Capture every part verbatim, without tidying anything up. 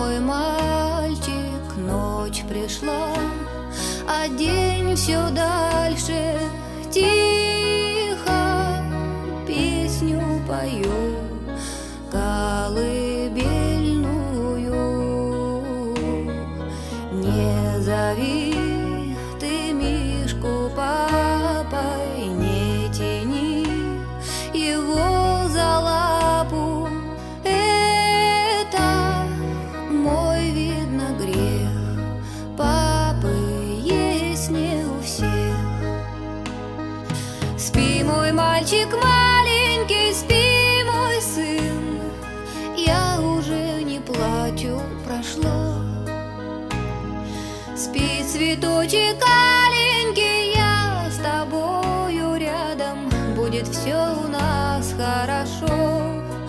мой мальчик, ночь пришла, а день все дальше. Тихо песню пою, колыбельную. Не зови ты Мишку папой, не тяни его за лапу. Это мой, видно, грех. Папы есть не у всех. Спи, мой мальчик маленький, спи, мой сын. Я уже не плачу, прошло. Спи, цветочек аленький, я с тобою рядом. Будет все у нас хорошо.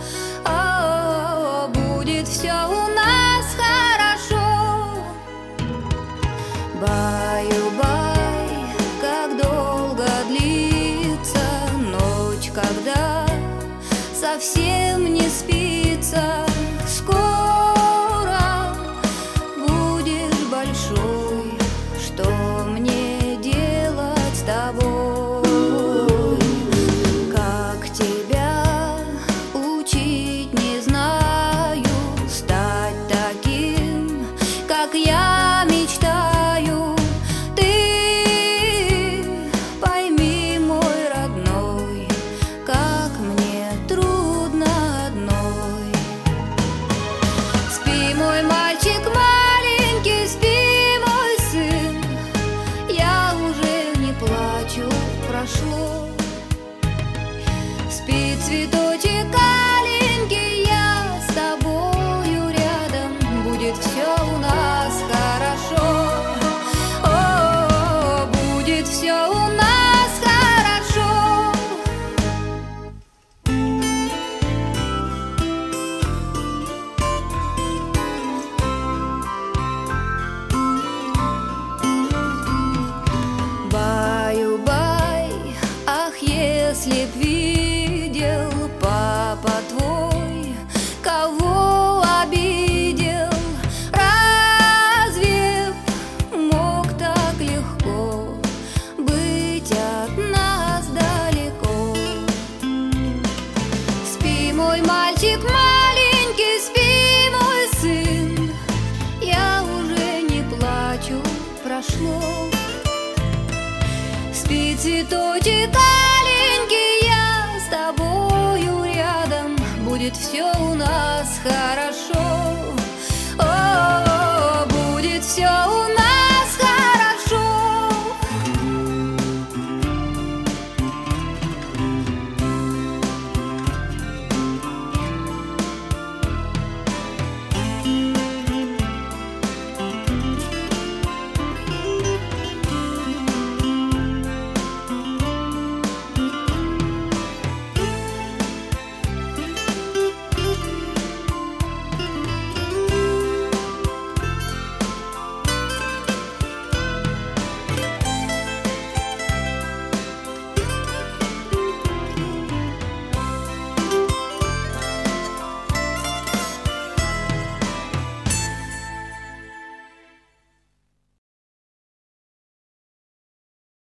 А, будет все у нас хорошо. Баю-бай, как долго длится ночь, когда совсем не спится. Скоро будешь большой, что мне делать с тобой? Как тебя учить не знаю, стать таким, как я мечтаю. Ты пойми, мой родной, как мне трудно одной. Спи, мой мальчик маленький, спи, мой сын. Я уже не плачу, прошло. Спи, цветочек аленький, я с тобою рядом. Будет все у нас хорошо. О, будет все у нас хорошо. Баю-бай, ах, если б видел папа твой, кого обидел. Разве мог так легко быть от нас далеко? Спи, мой мальчик маленький, спи, мой сын. Я уже не плачу, прошло. Спи, цветочек аленький, я с тобою рядом. Будет все у нас хорошо.